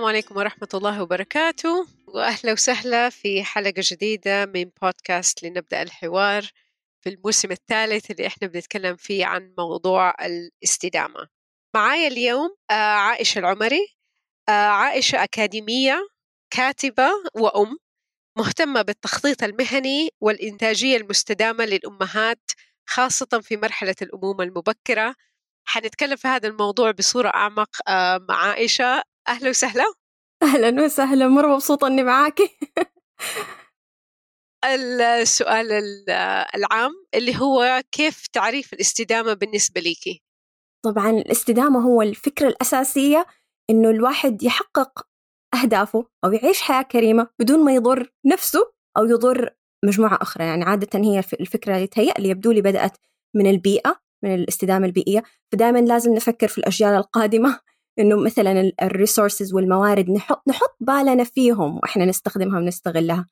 عليكم ورحمة الله وبركاته، وأهلا وسهلا في حلقة جديدة من بودكاست لنبدأ الحوار في الموسم الثالث اللي إحنا بنتكلم فيه عن موضوع الاستدامة. معايا اليوم عائشة العمري. عائشة أكاديمية، كاتبة وأم، مهتمة بالتخطيط المهني والإنتاجية المستدامة للأمهات خاصة في مرحلة الأمومة المبكرة. حنتكلم في هذا الموضوع بصورة أعمق مع عائشة. أهلا وسهلا. أهلا وسهلا، مرة مبسوطة أني معاكي. السؤال العام اللي هو كيف تعريف الاستدامة بالنسبة ليكي؟ طبعا الاستدامة هو الفكرة الأساسية، إنه الواحد يحقق أهدافه أو يعيش حياة كريمة بدون ما يضر نفسه أو يضر مجموعة أخرى. يعني عادة هي الفكرة يتهيألي يبدو لي بدأت من البيئة، من الاستدامة البيئية. فدائما لازم نفكر في الأجيال القادمة إنه مثلا الريسورسز والموارد نحط بالنا فيهم وإحنا نستخدمها ونستغلها.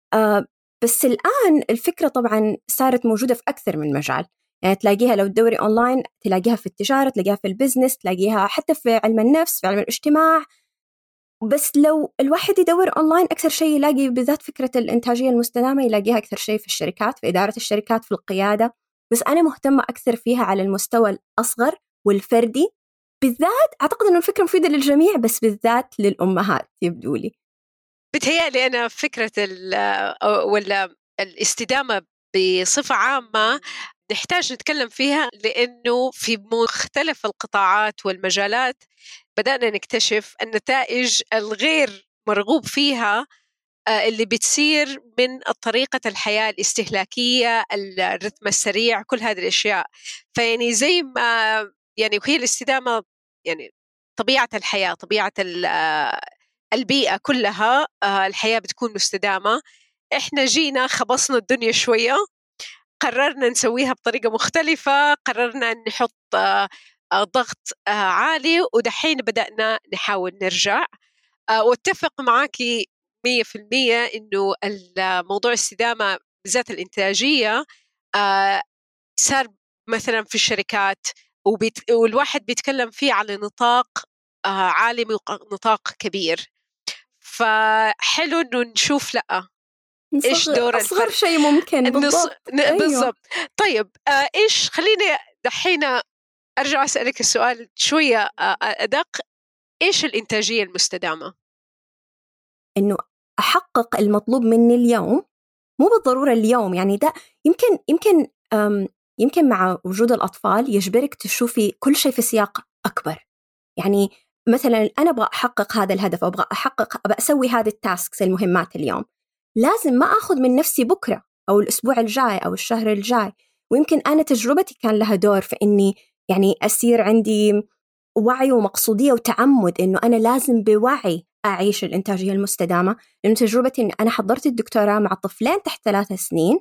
بس الآن الفكرة طبعاً صارت موجودة في أكثر من مجال. يعني تلاقيها لو تدوري أونلاين، تلاقيها في التجارة، تلاقيها في البزنس، تلاقيها حتى في علم النفس، في علم الاجتماع. بس لو الواحد يدور أونلاين أكثر شيء يلاقي بالذات فكرة الإنتاجية المستدامة، يلاقيها أكثر شيء في الشركات، في إدارة الشركات، في القيادة. بس أنا مهتمة أكثر فيها على المستوى الأصغر والفردي بالذات. أعتقد أنه الفكرة مفيدة للجميع بس بالذات للأمهات يبدو لي. بتهيألي أنا فكرة ولا الاستدامة بصفة عامة نحتاج نتكلم فيها، لأنه في مختلف القطاعات والمجالات بدأنا نكتشف النتائج الغير مرغوب فيها اللي بتصير من طريقة الحياة الاستهلاكية، الرتم السريع، كل هذه الأشياء. فيعني زي ما يعني وهي الاستدامة يعني طبيعة الحياة، طبيعة البيئة كلها، الحياة بتكون مستدامة. إحنا جينا خبصنا الدنيا شوية، قررنا نسويها بطريقة مختلفة، قررنا نحط ضغط عالي، ودحين بدأنا نحاول نرجع. واتفق معاكي 100% إنه الموضوع الاستدامة بالذات الإنتاجية صار مثلا في الشركات، والواحد بيتكلم فيه على نطاق عالمي ونطاق كبير. فحلو إنه نشوف لأ إيش دور أصغر الفرد. شيء ممكن. بالضبط، أيوه. بالضبط. طيب إيش، خليني دحين أرجع أسألك السؤال شوية أدق. إيش الإنتاجية المستدامة؟ إنه أحقق المطلوب مني اليوم، مو بالضرورة اليوم. يعني ده يمكن مع وجود الأطفال يجبرك تشوفي كل شيء في سياق أكبر. يعني مثلا أنا أبغى أحقق هذا الهدف، أو أبغى أسوي هذه التاسكس المهمات اليوم. لازم ما أخذ من نفسي بكرة أو الأسبوع الجاي أو الشهر الجاي. ويمكن أنا تجربتي كان لها دور في إني يعني أصير عندي وعي ومقصودية وتعمد إنه أنا لازم بوعي أعيش الإنتاجية المستدامة. لأن تجربتي إن أنا حضرت الدكتوراه مع طفلين تحت 3 سنين،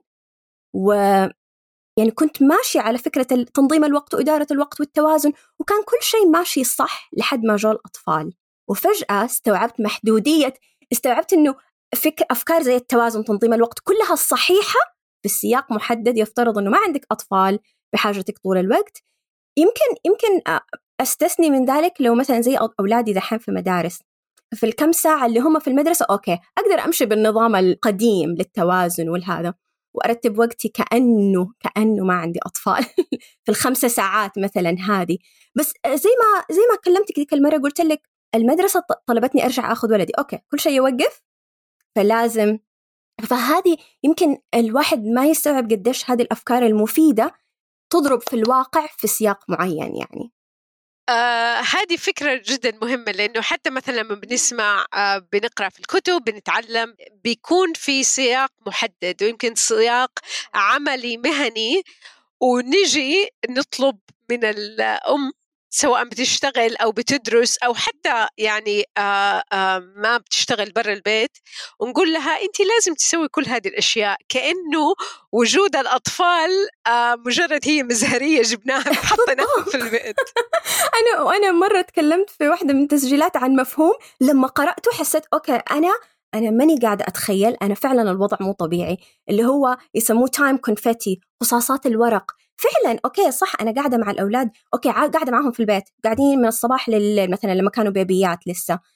يعني كنت ماشية على فكرة تنظيم الوقت وإدارة الوقت والتوازن، وكان كل شيء ماشي صح لحد ما جاء الأطفال. وفجأة استوعبت إنه أفكار زي التوازن، تنظيم الوقت، كلها الصحيحة في السياق محدد. يفترض إنه ما عندك أطفال بحاجتك طول الوقت. يمكن أستثني من ذلك لو مثلا زي أولادي دحين في مدارس، في الكم ساعة اللي هم في المدرسة أوكي أقدر أمشي بالنظام القديم للتوازن والهذا، وأرتب وقتي كأنه ما عندي أطفال في ال5 ساعات مثلا هذه. بس زي ما كلمتك ذيك المرة قلت لك المدرسة طلبتني أرجع أخذ ولدي، أوكي كل شيء يوقف، فلازم. فهذه يمكن الواحد ما يستوعب قديش هذه الأفكار المفيدة تضرب في الواقع في سياق معين. يعني هذه فكرة جدا مهمة، لأنه حتى مثلا لما بنسمع بنقرأ في الكتب بنتعلم بيكون في سياق محدد، ويمكن سياق عملي مهني، ونجي نطلب من الأم سواء بتشتغل أو بتدرس أو حتى يعني ما بتشتغل برا البيت، ونقول لها أنت لازم تسوي كل هذه الأشياء، كأنه وجود الأطفال مجرد هي مزهرية جبناها حطيناها في البيت. أنا مرة تكلمت في واحدة من التسجيلات عن مفهوم، لما قرأته حسيت أوكي أنا ماني قاعدة أتخيل، أنا فعلا الوضع مو طبيعي، اللي هو يسموه تايم كونفيتي، قصاصات الورق. فعلا أوكي صح، أنا قاعدة مع الأولاد، أوكي قاعدة معهم في البيت، قاعدين من الصباح لليل مثلا لما كانوا بيبيات لسه.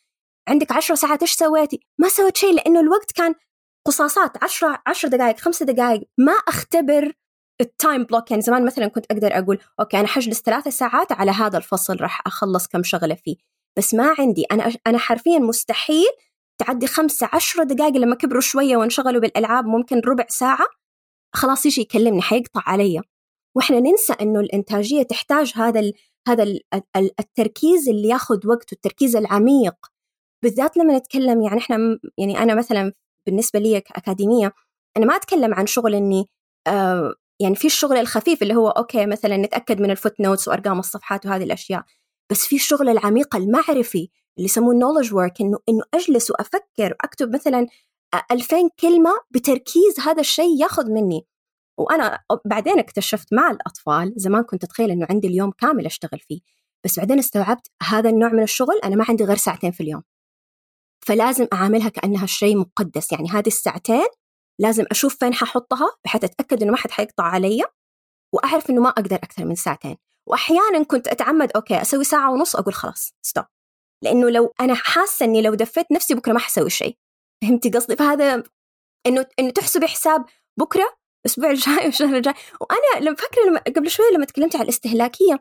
عندك 10 ساعات إيش سويتي؟ ما سويت شيء، لأنه الوقت كان قصاصات 10 دقائق 5 دقائق، ما أختبر التايم بلوك. يعني زمان مثلا كنت أقدر أقول أوكي أنا حجلس 3 ساعات على هذا الفصل راح أخلص كم شغلة فيه، بس ما عندي. أنا حرفيا مستحيل تعدي 5-10 دقائق. لما كبروا شوية وانشغلوا بالألعاب ممكن ربع ساعة خلاص يجي يكلمني حيقطع علي. وإحنا ننسى إنه الإنتاجية تحتاج هذا التركيز اللي ياخد وقت، والتركيز العميق، بالذات لما نتكلم. يعني إحنا يعني أنا مثلا بالنسبة لي كأكاديمية أنا ما أتكلم عن شغل إني يعني في الشغل الخفيف اللي هو أوكي مثلا نتأكد من الفوت نوتس وأرقام الصفحات وهذه الأشياء، بس في الشغل العميق المعرفي اللي يسموه knowledge work، إنه أجلس وأفكر وأكتب مثلا 2000 كلمة بتركيز. هذا الشيء ياخد مني. وأنا بعدين اكتشفت مع الأطفال، زمان كنت أتخيل إنه عندي اليوم كامل أشتغل فيه، بس بعدين استوعبت هذا النوع من الشغل أنا ما عندي غير 2 ساعات في اليوم، فلازم أعاملها كأنها شيء مقدس. يعني هذه 2 ساعات لازم أشوف فين ححطها بحيث أتأكد إنه ما حد حيقطع علي، وأعرف إنه ما أقدر أكثر من 2 ساعات. وأحيانا كنت أتعمد أوكي أسوي 1.5 ساعة أقول خلاص ستوب، لأنه لو أنا حاسة إني لو دفيت نفسي بكرة ما حسوي شيء. فهمتي قصدي؟ فهذا إنه تحسبي حساب بكرة، الأسبوع الجاي والشهر الجاي. وأنا لما فكرة قبل شوية لما تكلمت على الاستهلاكية،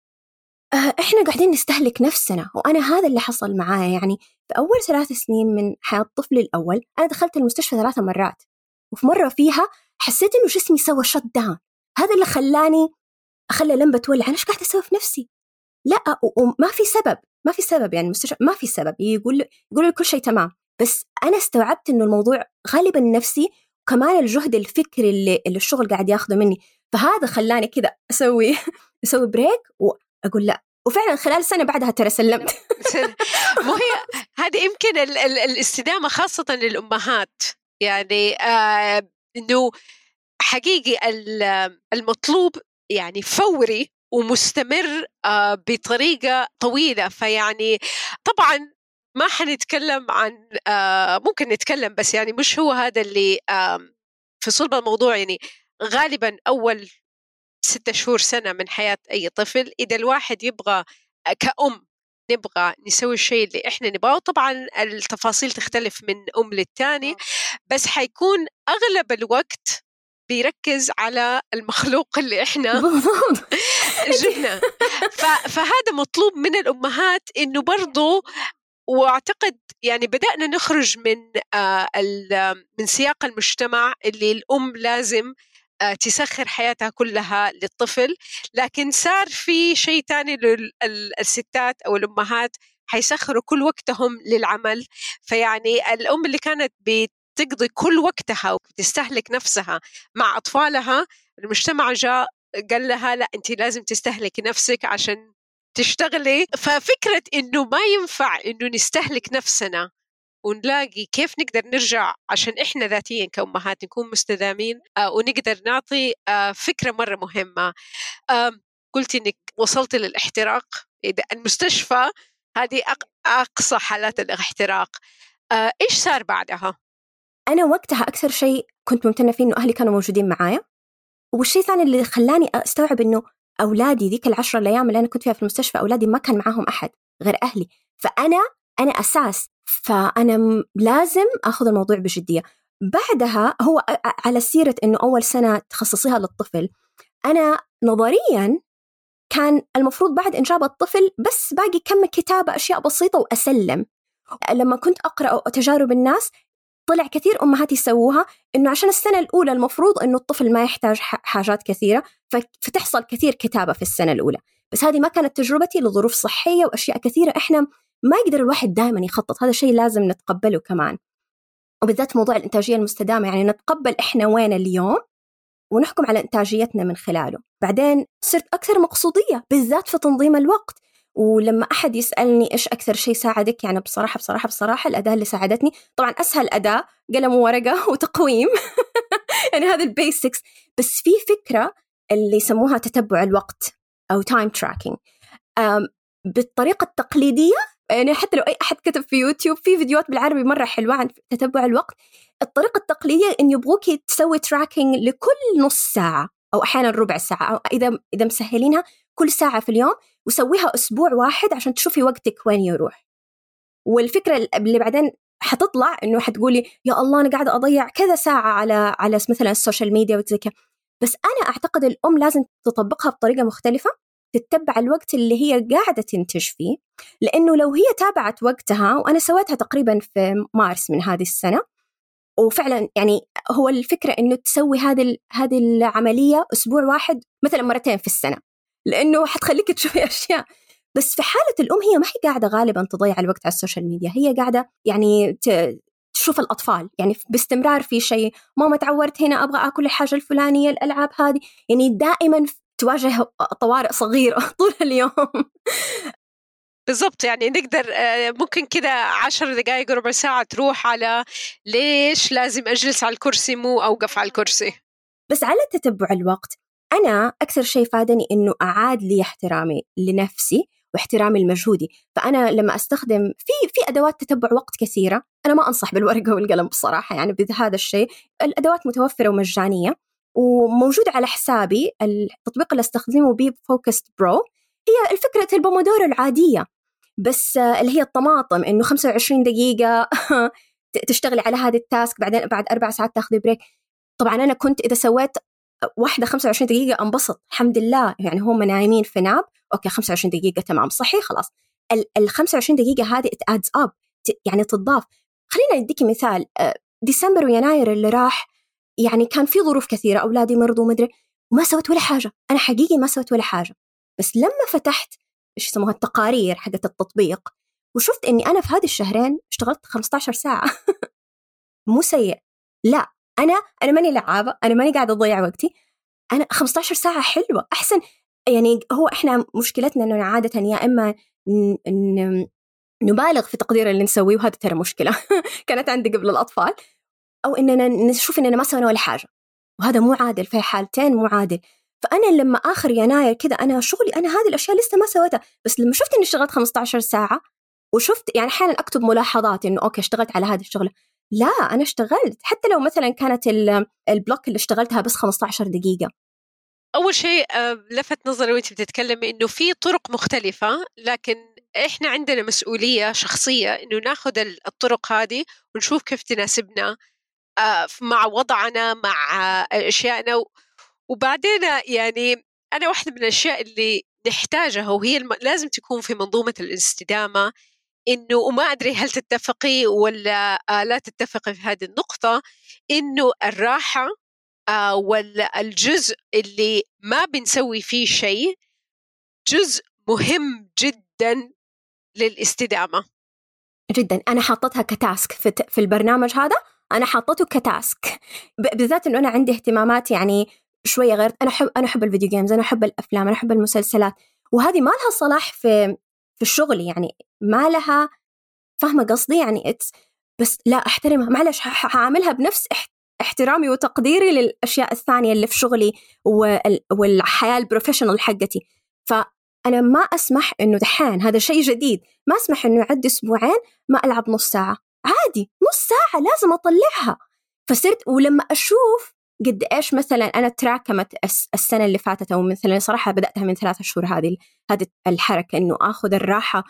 إحنا قاعدين نستهلك نفسنا، وأنا هذا اللي حصل معايا. يعني في أول 3 سنين من حياة طفلي الأول أنا دخلت المستشفى 3 مرات، وفي مرة فيها حسيت إنه جسمي سوى شت داون. هذا اللي خلى لمبة تولع. أنا إيش قاعدة أسوي في نفسي؟ لا، وما في سبب يعني المستشفى ما في سبب، يقول كل شيء تمام، بس أنا استوعبت إنه الموضوع غالبا نفسي، وكمان الجهد الفكري اللي الشغل قاعد ياخده مني. فهذا خلاني كذا أسوي بريك وأقول لا. وفعلا خلال سنة بعدها ترى سلمت. مو هي هذه يمكن الاستدامة خاصة للأمهات، يعني إنه حقيقي المطلوب يعني فوري ومستمر بطريقة طويلة. فيعني طبعا ما حنتكلم عن ممكن نتكلم، بس يعني مش هو هذا اللي في صلب الموضوع. يعني غالبا أول 6 شهور سنة من حياة أي طفل، إذا الواحد يبغى كأم نبغى نسوي الشيء اللي إحنا نبغاه، طبعا التفاصيل تختلف من أم للتاني، بس حيكون أغلب الوقت بيركز على المخلوق اللي إحنا جبنا. فهذا مطلوب من الأمهات إنه برضو. وأعتقد يعني بدأنا نخرج من سياق المجتمع اللي الأم لازم تسخر حياتها كلها للطفل، لكن صار في شيء تاني للستات أو الأمهات حيسخروا كل وقتهم للعمل. فيعني الأم اللي كانت بتقضي كل وقتها وتستهلك نفسها مع أطفالها، المجتمع جاء قال لها لا أنت لازم تستهلك نفسك عشان تشتغلي. ففكرة إنه ما ينفع إنه نستهلك نفسنا ونلاقي كيف نقدر نرجع عشان إحنا ذاتيا كأمهات نكون مستدامين ونقدر نعطي فكرة مرة مهمة. قلت إنك وصلت للاحتراق، إذا المستشفى هذه أقصى حالات الاحتراق. إيش صار بعدها؟ أنا وقتها أكثر شيء كنت ممتنة فيه إنه أهلي كانوا موجودين معايا، والشيء الثاني اللي خلاني أستوعب إنه أولادي ذيك ال10 أيام اللي أنا كنت فيها في المستشفى أولادي ما كان معاهم أحد غير أهلي، فأنا أساس، فأنا لازم أخذ الموضوع بجدية. بعدها هو على سيرة إنه أول سنة تخصصيها للطفل، أنا نظرياً كان المفروض بعد إنجاب الطفل بس باقي كم كتابة أشياء بسيطة وأسلم. لما كنت أقرأ تجارب الناس طلع كثير أمهات يسووها إنه عشان السنة الأولى المفروض إنه الطفل ما يحتاج حاجات كثيرة، فتحصل كثير كتابة في السنة الأولى. بس هذه ما كانت تجربتي لظروف صحية وأشياء كثيرة. إحنا ما يقدر الواحد دائما يخطط، هذا شيء لازم نتقبله كمان، وبالذات موضوع الإنتاجية المستدامة. يعني نتقبل إحنا وين اليوم ونحكم على إنتاجيتنا من خلاله. بعدين صرت أكثر مقصودية بالذات في تنظيم الوقت. ولما أحد يسألني إيش أكثر شيء ساعدك، يعني بصراحة الأداة اللي ساعدتني طبعا أسهل أداة قلم وورقة وتقويم يعني هذا البيسكس. بس في فكرة اللي يسموها تتبع الوقت أو time tracking بالطريقة التقليدية. يعني حتى لو أي أحد كتب في يوتيوب في فيديوهات بالعربي مرة حلوة عن تتبع الوقت، الطريقة التقليدية إن يبغوك تسوي تراكينج لكل نص ساعة أو أحيانا ربع ساعة، أو إذا مسهلينها كل ساعة في اليوم، وسويها أسبوع واحد عشان تشوفي وقتك وين يروح. والفكرة اللي بعدين حتطلع إنه حتقولي يا الله أنا قاعدة أضيع كذا ساعة على مثلا السوشيال ميديا وتذكر. بس أنا أعتقد الأم لازم تطبقها بطريقة مختلفة، تتبع الوقت اللي هي قاعدة تنتج فيه، لأنه لو هي تابعت وقتها، وأنا سويتها تقريبا في مارس من هذه السنة، وفعلا يعني هو الفكرة إنه تسوي هذه العملية أسبوع واحد مثلا مرتين في السنة، لأنه حتخليك تشوفي أشياء. بس في حالة الأم هي ما هي قاعدة غالبا تضيع الوقت على السوشيال ميديا، هي قاعدة يعني تشوف الأطفال يعني باستمرار في شيء، ماما تعورت هنا أبغى أكل الحاجة الفلانية، الألعاب هذه، يعني دائما تواجه طوارئ صغيرة طول اليوم. بالضبط، يعني نقدر ممكن كده 10 دقائق ربع ساعة تروح على ليش لازم أجلس على الكرسي مو أوقف على الكرسي. بس على تتبع الوقت، أنا أكثر شيء فادني إنه أعاد لي احترامي لنفسي واحترامي لمجهودي. فأنا لما أستخدم في أدوات تتبع وقت كثيرة، أنا ما أنصح بالورقة والقلم بصراحة، يعني بهذا الشيء الأدوات متوفرة ومجانية وموجود على حسابي. التطبيق اللي استخدمه بيه فوكست برو، هي الفكرة البومودورو العادية، بس اللي هي الطماطم، إنه 25 دقيقة تشتغلي على هذا التاسك، بعدين بعد 4 ساعات تاخذي بريك. طبعا أنا كنت إذا سويت واحدة 25 دقيقة أنبسط الحمد لله، يعني هم نايمين في ناب، أوكي 25 دقيقة تمام صحي خلاص. ال 25 دقيقة هذه it adds up، يعني تضاف. خلينا نديكي مثال، ديسمبر ويناير اللي راح يعني كان في ظروف كثيرة، أولادي مرضوا مدري، وما سويت ولا حاجة، أنا حقيقي ما سويت ولا حاجة. بس لما فتحت إيش يسموها التقارير حقت التطبيق، وشفت إني أنا في هذه الشهرين اشتغلت 15 ساعة مو سيء، لا أنا ماني لعابة، أنا ماني قاعدة أضيع وقتي، أنا 15 ساعة حلوة أحسن. يعني هو إحنا مشكلتنا إنه عادة يا إما نبالغ في تقدير اللي نسويه، وهذا ترى مشكلة كانت عندي قبل الأطفال، أو إننا نشوف إننا ما سوينا ولا حاجة، وهذا مو عادل، في حالتين مو عادل. فأنا لما آخر يناير كذا أنا شغلي، أنا هذه الأشياء لسه ما سويتها، بس لما شفت إني اشتغلت 15 ساعة، وشفت يعني أحيانا أكتب ملاحظات إنه أوكي اشتغلت على هذه الشغلة، لا أنا اشتغلت، حتى لو مثلا كانت البلوك اللي اشتغلتها بس 15 دقيقة. أول شيء لفت نظري وأنت بتتكلمي إنه في طرق مختلفة، لكن إحنا عندنا مسؤولية شخصية إنه ناخد الطرق هذه ونشوف كيف تناسبنا مع وضعنا مع أشيائنا. وبعدين يعني أنا واحدة من الأشياء اللي نحتاجها، وهي لازم تكون في منظومة الاستدامة، إنه وما أدري هل تتفقي ولا لا تتفقي في هذه النقطة، إنه الراحة ولا الجزء اللي ما بنسوي فيه شيء جزء مهم جدا للاستدامة. جدا، أنا حاطتها كتاسك في البرنامج هذا، أنا حاطته كتاسك بالذات إنه أنا عندي اهتمامات يعني شوية غير، أنا أحب الفيديو جيمز، أنا أحب الأفلام، أنا أحب المسلسلات، وهذه ما لها صلاح في الشغل، يعني ما لها، فاهمة قصدي يعني بس لا أحترمها، معلش هعملها بنفس احترامي وتقديري للأشياء الثانية اللي في شغلي والحياة البروفيشنال حقتي. فأنا ما أسمح إنه دحين هذا شيء جديد، ما أسمح إنه يعدي أسبوعين ما ألعب نص ساعة، عادي نص ساعة لازم أطلعها. فصرت ولما أشوف قد إيش مثلا أنا تراكمت السنة اللي فاتت، أو مثلا صراحة بدأتها من 3 شهور هذه الحركة إنه أخذ الراحة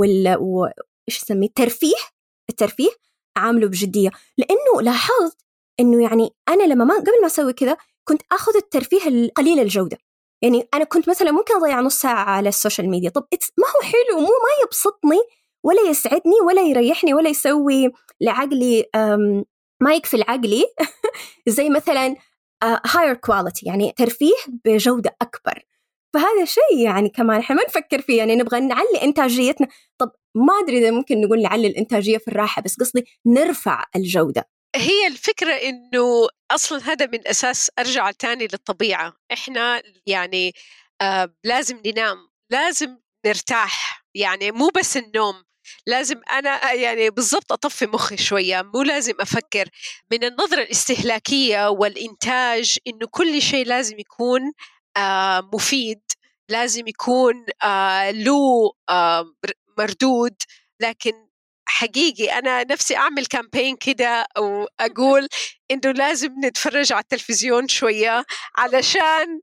إيش أسميه الترفيه عامله بجدية، لأنه لاحظت إنه يعني أنا لما قبل ما أسوي كذا كنت أخذ الترفيه القليل الجودة، يعني أنا كنت مثلا ممكن أضيع نص ساعة على السوشيال ميديا، طب ما هو حلو، ما يبسطني ولا يسعدني ولا يريحني ولا يسوي لعقلي ما يكفي لعقلي زي مثلا higher quality، يعني ترفيه بجودة أكبر. فهذا شيء يعني كمان إحنا ما نفكر فيه، يعني نبغى نعلي إنتاجيتنا، طب ما أدري إذا ممكن نقول نعلي الإنتاجية في الراحة، بس قصدي نرفع الجودة. هي الفكرة إنه أصلاً هذا من أساس أرجع تاني للطبيعة، إحنا يعني لازم ننام، لازم نرتاح، يعني مو بس النوم، لازم أنا يعني بالضبط أطفي مخي شوية، مو لازم أفكر من النظرة الاستهلاكية والإنتاج إنه كل شيء لازم يكون مفيد، لازم يكون له مردود. لكن حقيقي أنا نفسي أعمل كامبين كده أو أقول إنه لازم نتفرج على التلفزيون شوية علشان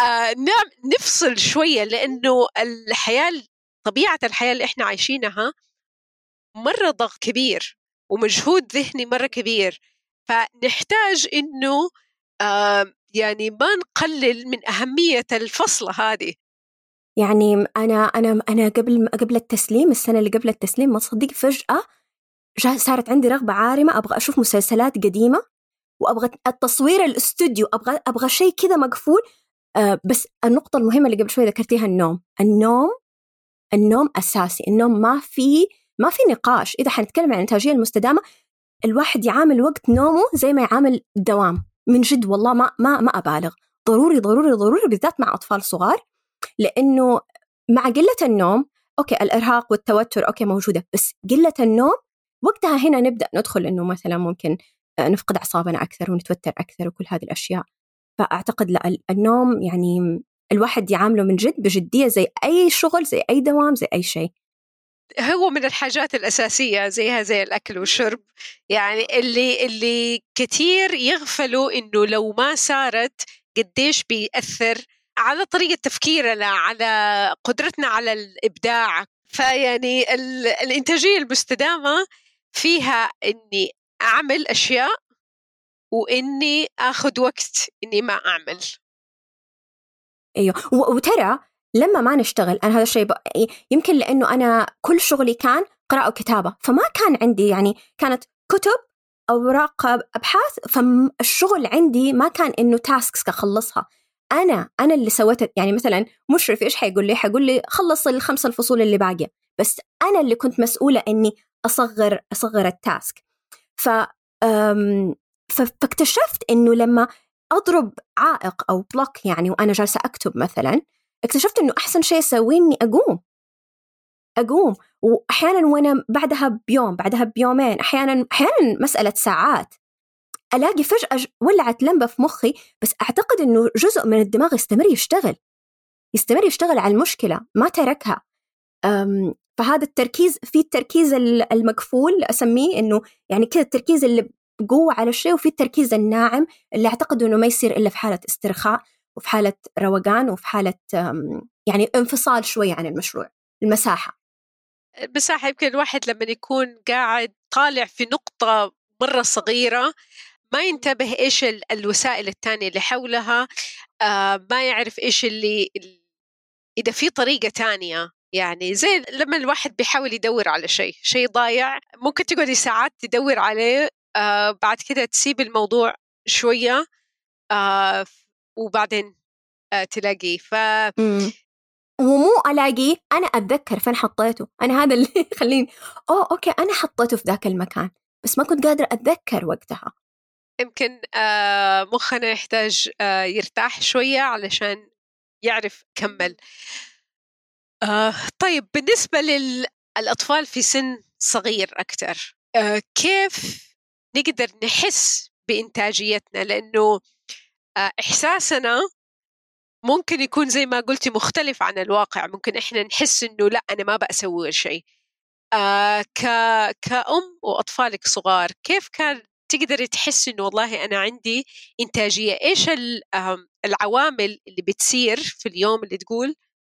نفصل شوية، لأنه طبيعة الحياة اللي إحنا عايشينها مرة ضغط كبير ومجهود ذهني مرة كبير، فنحتاج إنه يعني ما نقلل من أهمية الفصلة هذه. يعني أنا قبل التسليم، السنة اللي قبل التسليم، ما تصدق فجأة صارت عندي رغبة عارمة أبغى أشوف مسلسلات قديمة، وأبغى التصوير الاستوديو، أبغى شيء كذا مقفول. بس النقطة المهمة اللي قبل شوي ذكرتيها، النوم أساسي. النوم ما في نقاش. إذا حنتكلم عن الإنتاجية المستدامة، الواحد يعامل وقت نومه زي ما يعامل الدوام، من جد والله ما أبالغ. ضروري ضروري ضروري، بالذات مع أطفال صغار، لأنه مع قلة النوم أوكي الإرهاق والتوتر أوكي موجودة، بس قلة النوم وقتها هنا نبدأ ندخل إنه مثلا ممكن نفقد أعصابنا أكثر ونتوتر أكثر وكل هذه الأشياء. فأعتقد لا، النوم يعني الواحد يعامله من جد بجدية، زي أي شغل، زي أي دوام، زي أي شيء. هو من الحاجات الأساسية زيها زي الأكل والشرب، يعني اللي كتير يغفلوا إنه لو ما صارت قديش بيأثر على طريقة تفكيرنا، على قدرتنا على الإبداع. فيعني الإنتاجية المستدامة فيها إني أعمل أشياء وإني أخذ وقت إني ما أعمل. أيوه، وترى لما ما نشتغل، أنا هذا الشيء يمكن لأنه أنا كل شغلي كان قراءة وكتابة، فما كان عندي يعني كانت كتب أوراق أبحاث، فالشغل عندي ما كان إنه تاسكس أخلصها. أنا اللي سويت، يعني مثلا مشرف إيش حيقول لي خلص ال5 الفصول اللي باقية، بس أنا اللي كنت مسؤولة إني أصغر التاسك. فاكتشفت إنه لما أضرب عائق أو بلوك يعني وأنا جالسة أكتب مثلا، اكتشفت إنه أحسن شيء أسويه إني أقوم، وأحيانا وأنا بعدها بيومين، أحيانا مسألة ساعات، ألاقي فجأة ولعت لمبة في مخي. بس أعتقد إنه جزء من الدماغ يستمر يشتغل على المشكلة، ما تركها. فهذا التركيز، في التركيز المقفول أسميه، إنه يعني كذا التركيز اللي بقوة على الشيء، وفي التركيز الناعم اللي أعتقد إنه ما يصير إلا في حالة استرخاء وفي حالة روقان وفي حالة يعني انفصال شوية عن المشروع، المساحة. يمكن الواحد لما يكون قاعد طالع في نقطة مرة صغيرة ما ينتبه إيش الوسائل التانية اللي حولها، ما يعرف إيش إذا في طريقة تانية. يعني زي لما الواحد بيحاول يدور على شيء ضايع، ممكن تقعدي ساعات تدور عليه، بعد كده تسيب الموضوع شوية، وبعدين تلاقيه. ومو ألاقيه، أنا أتذكر فين حطيته. أنا هذا اللي خليني أوكي أنا حطيته في ذاك المكان، بس ما كنت قادرة أتذكر وقتها. يمكن مخنا يحتاج يرتاح شوية علشان يعرف كمل. طيب بالنسبة للأطفال في سن صغير أكتر، كيف نقدر نحس بإنتاجيتنا؟ لأنه إحساسنا ممكن يكون زي ما قلتي مختلف عن الواقع. ممكن إحنا نحس إنه لا أنا ما بأسوي شيء. كأم وأطفالك صغار، كيف كان تقدري تحسي إنه والله أنا عندي إنتاجية؟ إيش العوامل اللي بتصير في اليوم اللي تقول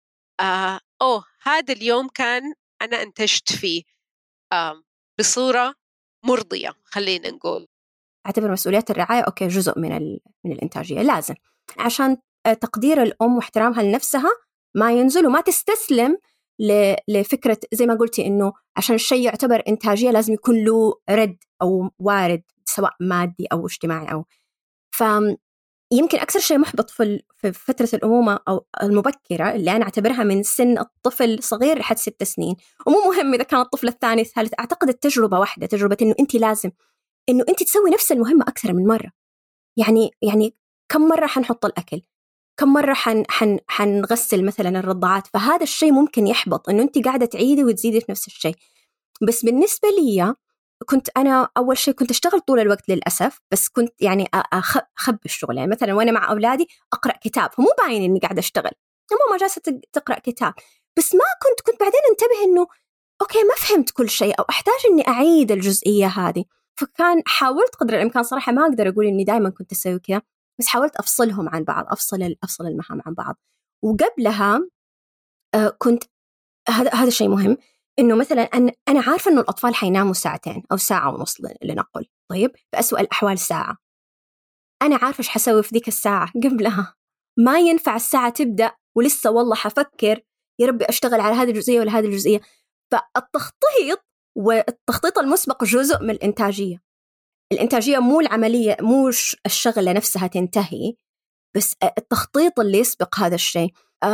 هذا اليوم كان أنا أنتجت فيه بصورة مرضية؟ خلينا نقول أعتبر مسؤوليات الرعاية أوكي جزء من الإنتاجية، لازم عشان تقدير الأم واحترامها لنفسها ما ينزل، وما تستسلم لفكرة زي ما قلتي إنه عشان الشيء يعتبر إنتاجية لازم يكون له رد أو وارد، سواء مادي أو اجتماعي أو يمكن أكثر شيء محبط في فترة الأمومة أو المبكرة اللي أنا أعتبرها من سن الطفل صغير لحد 6 سنين، ومو مهم إذا كان الطفل الثاني الثالث، أعتقد التجربة واحدة، تجربة إنه أنت لازم إنه أنت تسوي نفس المهمة أكثر من مرة. يعني كم مرة حنحط الأكل، كم مرة حنغسل مثلا الرضعات، فهذا الشيء ممكن يحبط إنه أنت قاعدة تعيدي وتزيدي في نفس الشيء. بس بالنسبة لي أنا أول شيء كنت أشتغل طول الوقت للأسف، بس كنت يعني أخبي الشغل. يعني مثلا وأنا مع أولادي أقرأ كتاب، فمو باين إني قاعدة أشتغل، ماما جالسة تقرأ كتاب، بس ما كنت بعدين انتبه إنه أوكي ما فهمت كل شيء أو أحتاج إني أعيد الجزئية هذه. فكان حاولت قدر الإمكان، صراحة ما أقدر أقول إني دائما كنت أسوي كذا، بس حاولت أفصلهم عن بعض، أفصل المهام عن بعض. وقبلها كنت هذا شيء مهم، إنه مثلا أنا عارفة إنه الأطفال حيناموا ساعتين أو ساعة ونص لنقل، طيب في أسوأ الأحوال ساعة، أنا عارفة إيش حسوي في ذيك الساعة قبلها. ما ينفع الساعة تبدأ ولسه والله حفكر يا ربي أشتغل على هذه الجزئية ولا هذه الجزئية. فالتخطيط والتخطيط المسبق جزء من الإنتاجية. الإنتاجية مو العملية، مو الشغلة نفسها تنتهي، بس التخطيط اللي يسبق هذا الشيء.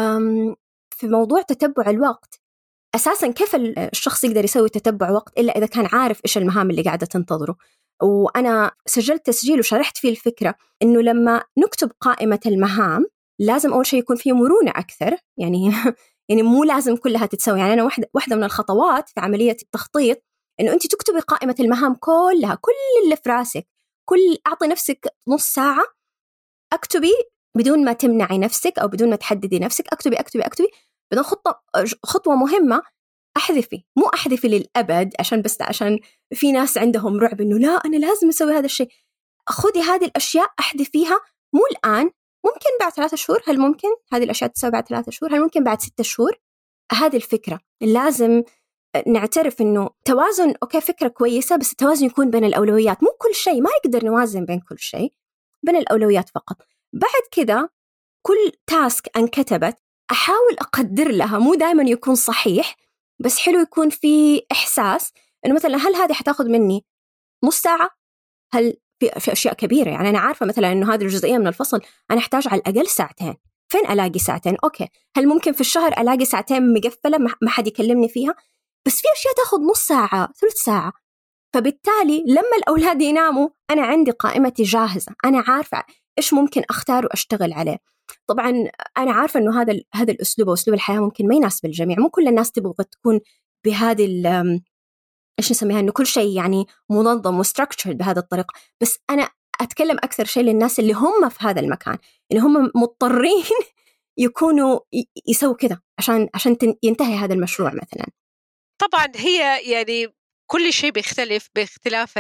في موضوع تتبع الوقت، أساساً كيف الشخص يقدر يسوي تتبع وقت إلا إذا كان عارف إيش المهام اللي قاعدة تنتظره؟ وأنا سجلت تسجيل وشرحت فيه الفكرة إنه لما نكتب قائمة المهام لازم أول شيء يكون فيه مرونة أكثر، يعني يعني مو لازم كلها تتسوي. يعني أنا واحدة من الخطوات في عملية التخطيط إنه أنت تكتبي قائمة المهام كلها، كل اللي في راسك، أعطي نفسك نص ساعة أكتبي بدون ما تمنعي نفسك أو بدون ما تحددي نفسك، أكتبي أكتبي أكتبي. بدون خطوة مهمة أحذفي، مو أحذفي للأبد عشان في ناس عندهم رعب إنه لا أنا لازم أسوي هذا الشيء. خذي هذه الأشياء أحذفيها، مو الآن، ممكن بعد 3 شهور. هل ممكن هذه الأشياء تسوي بعد 3 شهور؟ هل ممكن بعد 6 شهور؟ هذه الفكرة. لازم نعترف إنه توازن، أوكي فكرة كويسة، بس التوازن يكون بين الأولويات، مو كل شيء، ما نقدر نوازن بين كل شيء، بين الأولويات فقط. بعد كده كل تاسك انكتبت أحاول أقدر لها، مو دائما يكون صحيح، بس حلو يكون في إحساس إنه مثلا هل هذه حتاخذ مني نص ساعة؟ هل في أشياء كبيرة، يعني أنا عارفة مثلا إنه هذه الجزئية من الفصل أنا أحتاج على الأقل ساعتين، فين ألاقي ساعتين؟ أوكي، هل ممكن في الشهر ألاقي ساعتين مقفلة ما حد يكلمني فيها؟ بس في أشياء تاخذ نص ساعة، ثلث ساعة. فبالتالي لما الأولاد يناموا أنا عندي قائمتي جاهزة، أنا عارفة إيش ممكن أختار وأشتغل عليه. طبعا أنا عارفة إنه هذا الأسلوب وأسلوب الحياة ممكن ما يناسب الجميع، مو كل الناس تبغى تكون بهذه إيش نسميها، إنه كل شيء يعني منظم وستراكتشرد بهذا الطريقة. بس أنا أتكلم أكثر شيء للناس اللي هم في هذا المكان، اللي هم مضطرين يكونوا يسووا كذا عشان ينتهي هذا المشروع مثلا. طبعا هي يعني كل شيء بيختلف باختلاف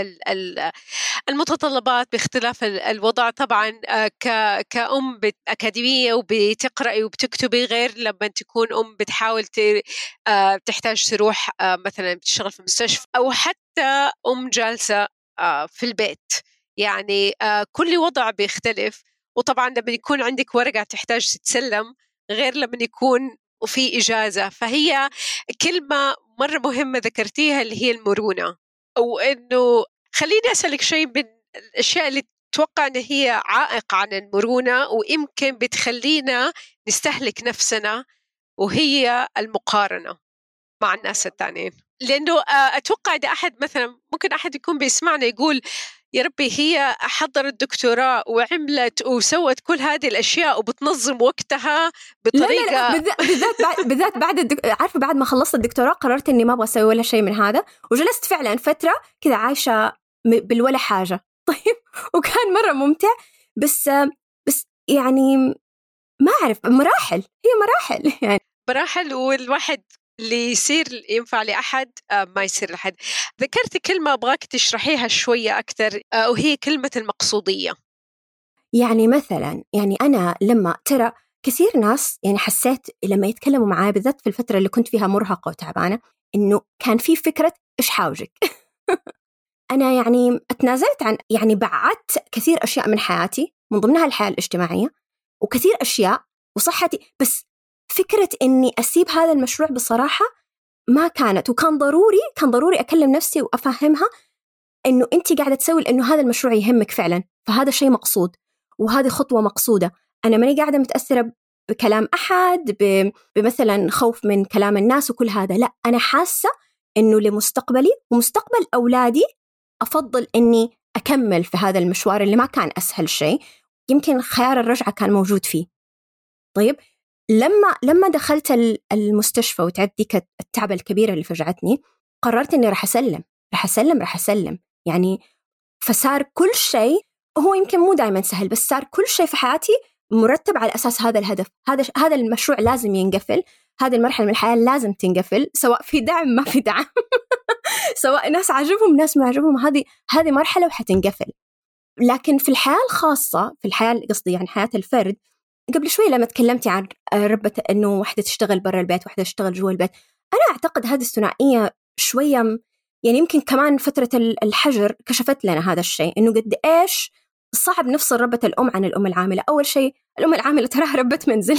المتطلبات، باختلاف الوضع. طبعا كأم أكاديمية وبتقرأي وبتكتبي غير لما تكون أم بتحاول تحتاج تروح مثلا بتشتغل في مستشفى، أو حتى أم جالسة في البيت. يعني كل وضع بيختلف. وطبعا لما يكون عندك ورقة تحتاج تتسلم غير لما يكون وفي إجازة. فهي كلمة مرة مهمة ذكرتيها اللي هي المرونة. أو إنه خليني أسألك شيء من الأشياء اللي أتوقع أن هي عائق عن المرونة ويمكن بتخلينا نستهلك نفسنا، وهي المقارنة مع الناس التانيين. لأنه أتوقع إذا أحد مثلا ممكن أحد يكون بيسمعنا يقول يا ربي هي حضرت دكتوراه وعملت وسوت كل هذه الأشياء وبتنظم وقتها بطريقة. لا بالذات بعد عارفة بعد ما خلصت الدكتوراه قررت إني ما أبغى أسوي ولا شيء من هذا، وجلست فعلا فترة كذا عايشة بالولا حاجة. طيب وكان مرة ممتع، بس يعني ما أعرف، مراحل، هي مراحل يعني مراحل، والواحد اللي يصير ينفع لأحد ما يصير لأحد. ذكرت كلمة أبغاك تشرحيها شوية أكثر، وهي كلمة المقصودية. يعني مثلا يعني أنا لما ترى كثير ناس يعني حسيت لما يتكلموا معاي بالذات في الفترة اللي كنت فيها مرهقة وتعبانة إنه كان في فكرة إيش حاوجك. أنا يعني أتنازلت عن، يعني بعدت كثير أشياء من حياتي من ضمنها الحياة الاجتماعية وكثير أشياء وصحتي، بس فكرة إني أسيب هذا المشروع بصراحة ما كانت، وكان ضروري أكلم نفسي وأفهمها إنه أنت قاعدة تسوي لأنه هذا المشروع يهمك فعلا، فهذا شيء مقصود وهذه خطوة مقصودة. أنا ماني قاعدة متأثرة بكلام أحد، بمثلا خوف من كلام الناس وكل هذا، لا، أنا حاسة إنه لمستقبلي ومستقبل أولادي أفضل إني أكمل في هذا المشوار اللي ما كان أسهل شيء، يمكن خيار الرجعة كان موجود فيه. طيب لما دخلت المستشفى وتعبت ديك التعبة الكبيرة اللي فجعتني، قررت إني راح أسلم يعني. فصار كل شيء، هو يمكن مو دائما سهل، بس صار كل شيء في حياتي مرتب على أساس هذا الهدف، هذا المشروع لازم ينقفل، هذه المرحلة من الحياة لازم تنقفل، سواء في دعم ما في دعم سواء ناس عجبهم ناس ما عجبهم، هذه مرحلة وحتنقفل. لكن في الحياة الخاصة، في الحياة قصدي يعني حياة الفرد، قبل شوي لما تكلمتي عن ربة إنه واحدة تشتغل برا البيت واحدة تشتغل جوا البيت، أنا أعتقد هذه الثنائية شوية يعني يمكن كمان فترة الحجر كشفت لنا هذا الشيء، إنه قد إيش صعب نفصل ربة الأم عن الأم العاملة. أول شيء الأم العاملة تراها ربة منزل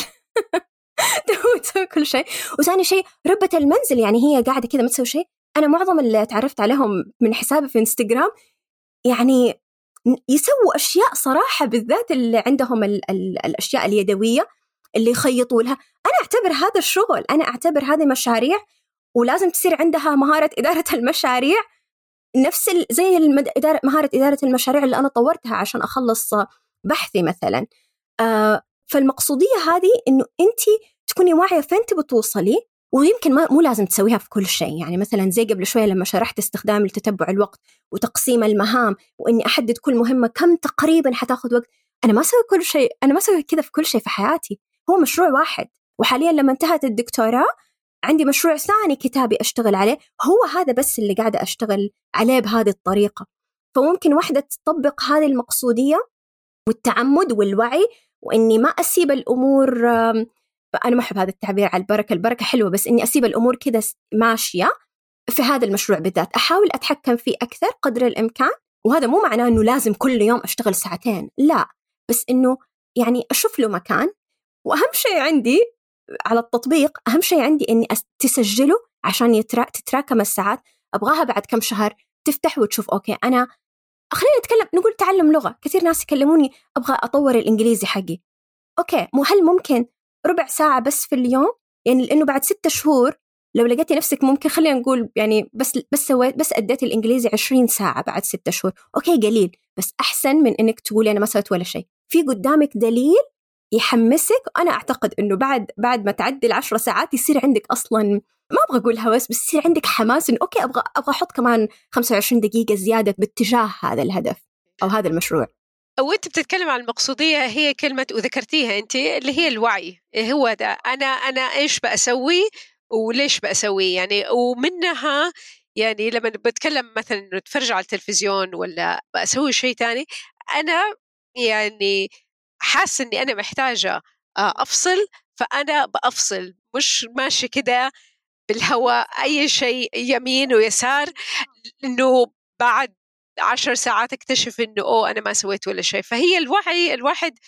تسوي كل شيء، وثاني شيء ربة المنزل يعني هي قاعدة كذا ما تسوي شيء. أنا معظم اللي تعرفت عليهم من حسابي في إنستغرام يعني يسووا أشياء صراحة، بالذات اللي عندهم الأشياء اليدوية اللي يخيطوا لها. أنا أعتبر هذا الشغل، أنا أعتبر هذه مشاريع، ولازم تصير عندها مهارة إدارة المشاريع نفس زي مهارة إدارة المشاريع اللي أنا طورتها عشان أخلص بحثي مثلا. فالمقصودية هذه إنه أنت تكوني واعية فين تبي توصلي، ويمكن مو لازم تسويها في كل شيء. يعني مثلا زي قبل شوية لما شرحت استخدام لتتبع الوقت وتقسيم المهام، وإني أحدد كل مهمة كم تقريبا حتاخذ وقت. أنا ما أسوي كل شيء، أنا ما أسوي كذا في كل شيء في حياتي، هو مشروع واحد. وحاليا لما انتهت الدكتوراه عندي مشروع ثاني كتابي أشتغل عليه، هو هذا بس اللي قاعدة أشتغل عليه بهذه الطريقة. فممكن واحدة تطبق هذه المقصودية والتعمد والوعي، وإني ما أسيب الأمور، أنا ما أحب هذا التعبير على البركة حلوة، بس إني أسيب الأمور كده ماشية في هذا المشروع بالذات، أحاول أتحكم فيه أكثر قدر الإمكان. وهذا مو معناه إنه لازم كل يوم أشتغل ساعتين، لا، بس إنه يعني أشوف له مكان. وأهم شيء عندي على التطبيق، أهم شيء عندي إني تسجله عشان تتراكم الساعات. أبغاها بعد كم شهر تفتح وتشوف أوكي أنا خلينا نتكلم، نقول تعلم لغة. كثير ناس يكلموني أبغى أطور الإنجليزي حقي، أوكي هل ممكن ربع ساعة بس في اليوم؟ يعني لأنه بعد 6 شهور لو لقيتي نفسك ممكن، خلينا نقول يعني بس أديت الإنجليزي 20 ساعة بعد 6 شهور، أوكي قليل، بس أحسن من إنك تقولي أنا ما سويت ولا شيء. في قدامك دليل يحمسك. وأنا أعتقد إنه بعد ما تعدي 10 ساعات يصير عندك أصلاً، ما أبغى أقول هوس، بس يصير عندك حماس إنه أوكي أبغى أحط كمان 25 دقيقة زيادة باتجاه هذا الهدف أو هذا المشروع. وانت بتتكلم عن المقصودية، هي كلمة وذكرتيها انت اللي هي الوعي. هو ده أنا إيش بأسوي وليش بأسوي يعني. ومنها يعني لما بتكلم مثلا إنه أتفرج على التلفزيون ولا بأسوي شيء تاني، أنا يعني حاسة إني أنا محتاجة أفصل، فأنا بأفصل، مش ماشي كده بالهواء أي شيء يمين ويسار، إنه بعد 10 ساعات اكتشف إنه أنا ما سويت ولا شيء. فهي الوعي، الواحد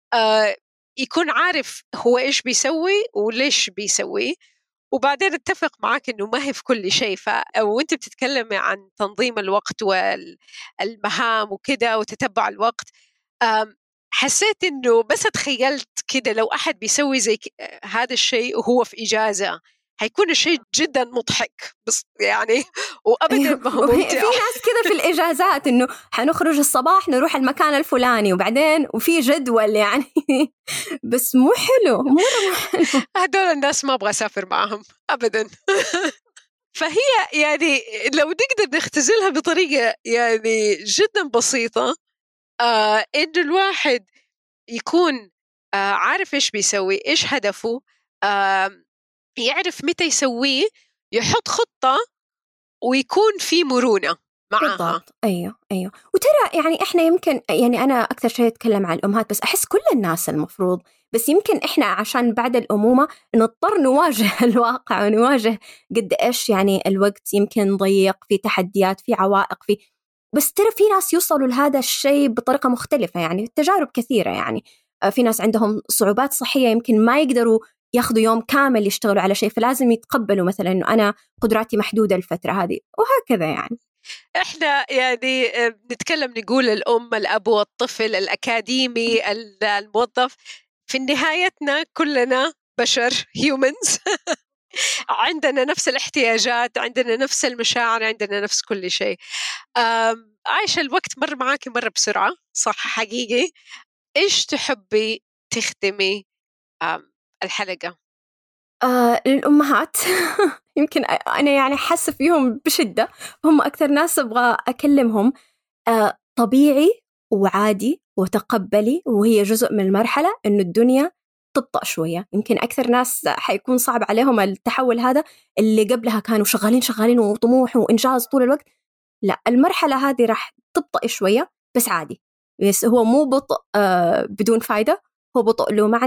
يكون عارف هو إيش بيسوي وليش بيسوي. وبعدين اتفق معك إنه ما هي في كل شيء. وانت بتتكلمي عن تنظيم الوقت والمهام وكده وتتبع الوقت، حسيت إنه بس تخيلت كده لو أحد بيسوي زي هذا الشيء وهو في إجازة، هيكون الشيء جدا مضحك بس يعني، وأبدا ما هو ممتع. في ناس كذا في الإجازات إنه حنخرج الصباح نروح المكان الفلاني، وبعدين وفي جدول يعني بس مو حلو، مرة حلو. هدول الناس ما أبغى أسافر معهم أبدا. فهي يعني لو نقدر نختزلها بطريقة يعني جدا بسيطة، إنه الواحد يكون عارف إيش بيسوي، إيش هدفه، يعرف متى يسويه، يحط خطة، ويكون في مرونة معها. بالضبط. أيوه. وترى يعني إحنا يمكن، يعني أنا أكثر شيء أتكلم عن الأمهات، بس أحس كل الناس المفروض، بس يمكن إحنا عشان بعد الأمومة نضطر نواجه الواقع ونواجه قد إيش يعني الوقت يمكن ضيق، في تحديات، في عوائق، بس ترى في ناس يوصلوا لهذا الشيء بطريقة مختلفة. يعني التجارب كثيرة، يعني في ناس عندهم صعوبات صحية يمكن ما يقدروا ياخذوا يوم كامل يشتغلوا على شيء، فلازم يتقبلوا مثلا إنه أنا قدراتي محدودة الفترة هذه، وهكذا يعني. إحنا يعني بنتكلم نقول الأم، الأب، والطفل، الأكاديمي، الموظف، في نهايتنا كلنا بشر humans. عندنا نفس الاحتياجات، عندنا نفس المشاعر، عندنا نفس كل شيء. عايشة الوقت مر معاكي مرة بسرعة، صح حقيقي. إيش تحبي تختمي الحلقة؟ الأمهات يمكن أنا يعني حاسة فيهم بشدة، هم أكثر ناس أبغى أكلمهم. طبيعي وعادي وتقبلي، وهي جزء من المرحلة، إنه الدنيا تبطأ شوية. يمكن أكثر ناس حيكون صعب عليهم التحول هذا، اللي قبلها كانوا شغالين وطموح وإنجاز طول الوقت. لا، المرحلة هذه راح تبطأ شوية، بس عادي. بس هو مو بطء بدون فايدة، هو بطء له معنى،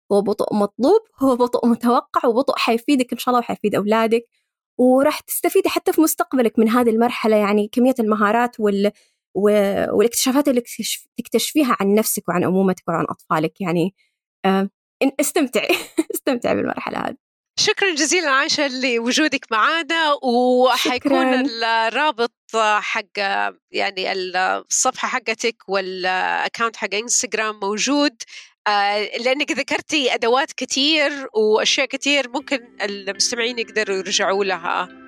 هو بطء مطلوب، هو بطء متوقع، وبطء حيفيدك إن شاء الله وحيفيد أولادك، وراح تستفيدي حتى في مستقبلك من هذه المرحلة. يعني كمية المهارات والاكتشافات اللي تكتشفيها عن نفسك وعن أمومتك وعن أطفالك. يعني استمتعي استمتعي بالمرحلة هذه. شكرا جزيلا عائشة لوجودك معنا، وحيكون الرابط حق يعني الصفحة حقتك والأكاونت حق إنستغرام موجود، لأنك ذكرتي أدوات كتير وأشياء كتير ممكن المستمعين يقدروا يرجعوا لها